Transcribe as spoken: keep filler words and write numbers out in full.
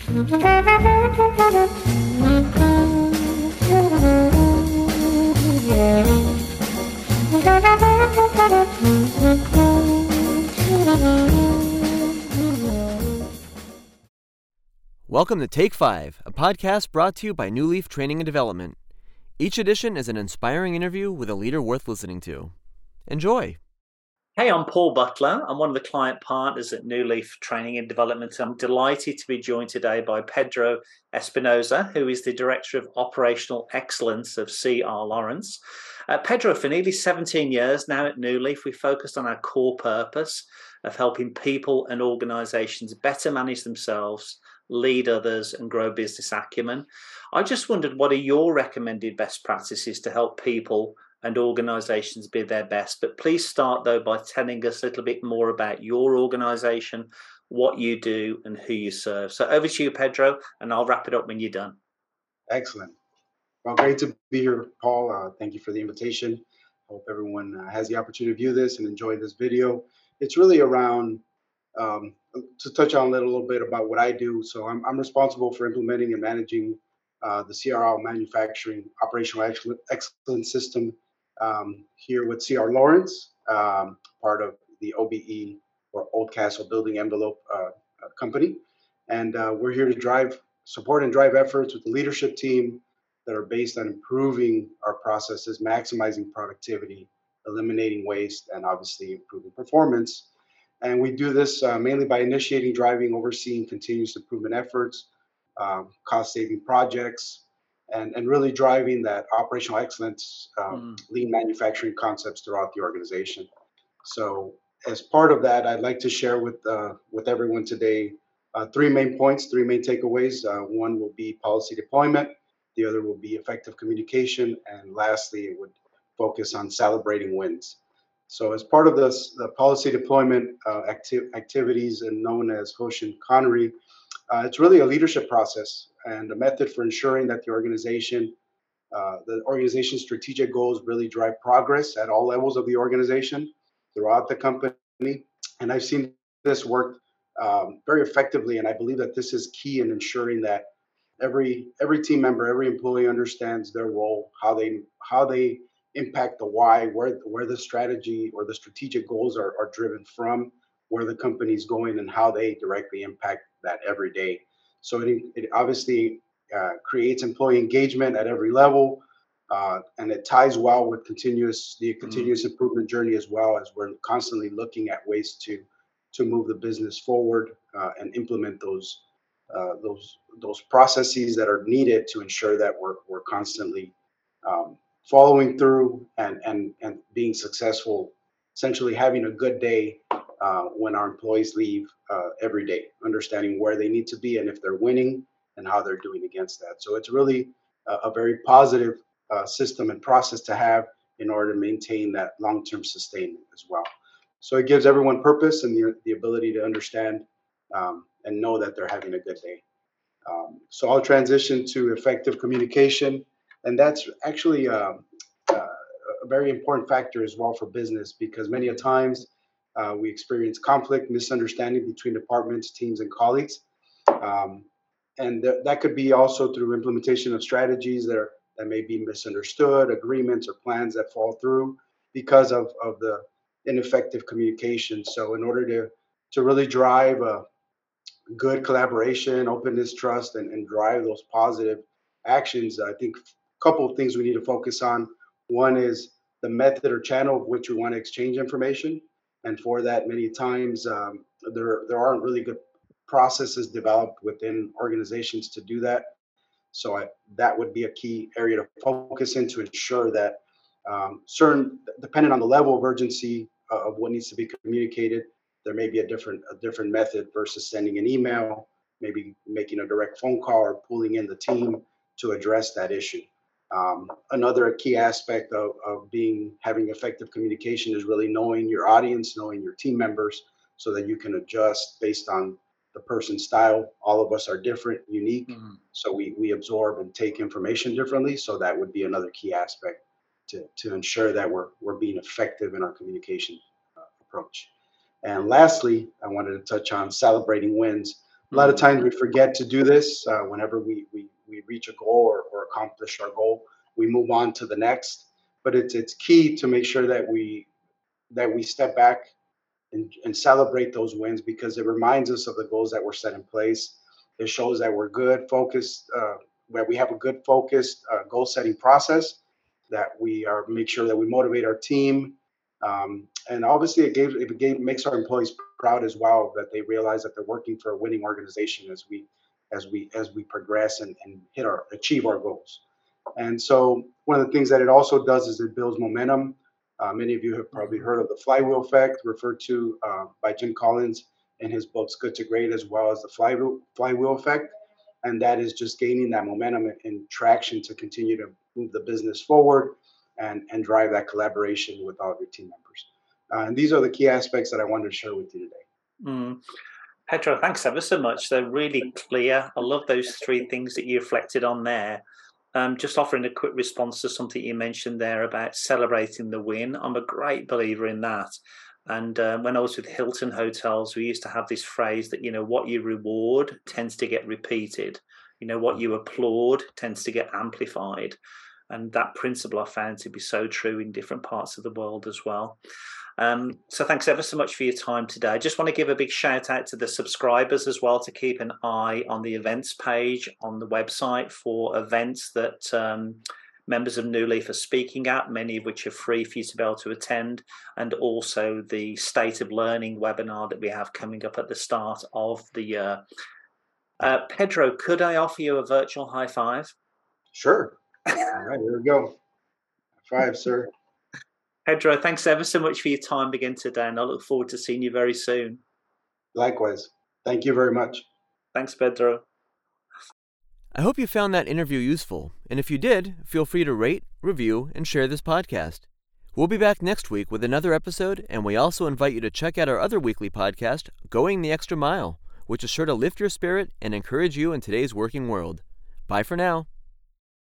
Welcome to Take Five, a podcast brought to you by New Leaf Training and Development. Each edition is an inspiring interview with a leader worth listening to. Enjoy. Hey, I'm Paul Butler. I'm one of the client partners at New Leaf Training and Development. I'm delighted to be joined today by Pedro Espinosa, who is the Director of Operational Excellence of C R Lawrence. Uh, Pedro, for nearly seventeen years now at New Leaf, we focused on our core purpose of helping people and organizations better manage themselves, lead others, and grow business acumen. I just wondered, what are your recommended best practices to help people and organizations be their best? But please start, though, by telling us a little bit more about your organization, what you do, and who you serve. So over to you, Pedro, and I'll wrap it up when you're done. Excellent. Well, great to be here, Paul. Uh, thank you for the invitation. I hope everyone uh, has the opportunity to view this and enjoy this video. It's really around, um, to touch on a little, little bit about what I do. So I'm, I'm responsible for implementing and managing uh, the C R L manufacturing operational excellence system um, here with C R Lawrence, um, part of the O B E, or Old Castle Building Envelope uh, company. And uh, we're here to drive, support and drive efforts with the leadership team that are based on improving our processes, maximizing productivity, eliminating waste, and obviously improving performance. And we do this uh, mainly by initiating, driving, overseeing continuous improvement efforts, um, cost-saving projects, and, and really driving that operational excellence, um, mm. lean manufacturing concepts throughout the organization. So as part of that, I'd like to share with uh, with everyone today uh, three main points, three main takeaways. Uh, one will be policy deployment. The other will be effective communication. And lastly, it would focus on celebrating wins. So as part of this, the policy deployment uh, acti- activities, and known as Hoshin-Kanri, uh, it's really a leadership process and a method for ensuring that the organization, uh, the organization's strategic goals really drive progress at all levels of the organization throughout the company. And I've seen this work um, very effectively, and I believe that this is key in ensuring that every every team member, every employee understands their role, how they how they impact the why, where where the strategy or the strategic goals are, are driven from, where the company's going, and how they directly impact that every day. So it, it obviously uh, creates employee engagement at every level, uh, and it ties well with continuous the continuous mm-hmm. improvement journey, as well, as we're constantly looking at ways to to move the business forward uh, and implement those uh, those those processes that are needed to ensure that we're we're constantly um, following through and and and being successful, essentially having a good day uh, when our employees leave uh, every day, understanding where they need to be and if they're winning and how they're doing against that. So it's really a, a very positive uh, system and process to have in order to maintain that long-term sustainment as well. So it gives everyone purpose and the, the ability to understand um, and know that they're having a good day. Um, so I'll transition to effective communication. And that's actually um, uh, a very important factor as well for business, because many a times uh, we experience conflict, misunderstanding between departments, teams, and colleagues. Um, and th- that could be also through implementation of strategies that, are, that may be misunderstood, agreements or plans that fall through because of, of the ineffective communication. So in order to, to really drive a good collaboration, openness, trust, and, and drive those positive actions, I think a couple of things we need to focus on. One is the method or channel of which we want to exchange information. And for that, many times um, there, there aren't really good processes developed within organizations to do that. So I, that would be a key area to focus in to ensure that um, certain, depending on the level of urgency uh, of what needs to be communicated, there may be a different a different method versus sending an email, maybe making a direct phone call or pulling in the team to address that issue. Um, another key aspect of, of being having effective communication is really knowing your audience, knowing your team members, so that you can adjust based on the person's style. All of us are different, unique, mm-hmm. so we we absorb and take information differently. So that would be another key aspect to to ensure that we're we're being effective in our communication uh, approach. And lastly, I wanted to touch on celebrating wins. A lot of times we forget to do this. Uh, whenever we, we, we reach a goal or, or accomplish our goal, we move on to the next. But it's it's key to make sure that we that we step back and, and celebrate those wins, because it reminds us of the goals that were set in place. It shows that we're good, focused, uh, that we have a good focused uh, goal setting process, that we are make sure that we motivate our team. Um, and obviously it gave, it gave, makes our employees proud as well, that they realize that they're working for a winning organization as we, as we, as we progress and, and hit our, achieve our goals. And so one of the things that it also does is it builds momentum. Uh, many of you have probably heard of the flywheel effect, referred to uh, by Jim Collins in his books Good to Great, as well as the flywheel, flywheel effect. And that is just gaining that momentum and, and traction to continue to move the business forward and, and drive that collaboration with all of your team members. Uh, and these are the key aspects that I wanted to share with you today. Mm. Pedro, thanks ever so much. They're really clear. I love those three things that you reflected on there. Um, just offering a quick response to something you mentioned there about celebrating the win. I'm a great believer in that. And uh, when I was with Hilton Hotels, we used to have this phrase that, you know, what you reward tends to get repeated. You know, what you applaud tends to get amplified. And that principle I found to be so true in different parts of the world as well. Um, so thanks ever so much for your time today. I just want to give a big shout out to the subscribers as well, to keep an eye on the events page on the website for events that um, members of New Leaf are speaking at, many of which are free for you to be able to attend, and also the State of Learning webinar that we have coming up at the start of the year. Uh, Pedro, could I offer you a virtual high five? Sure. All right, here we go. High five, sir. Pedro, thanks ever so much for your time again today, and I look forward to seeing you very soon. Likewise. Thank you very much. Thanks, Pedro. I hope you found that interview useful, and if you did, feel free to rate, review, and share this podcast. We'll be back next week with another episode, and we also invite you to check out our other weekly podcast, Going the Extra Mile, which is sure to lift your spirit and encourage you in today's working world. Bye for now.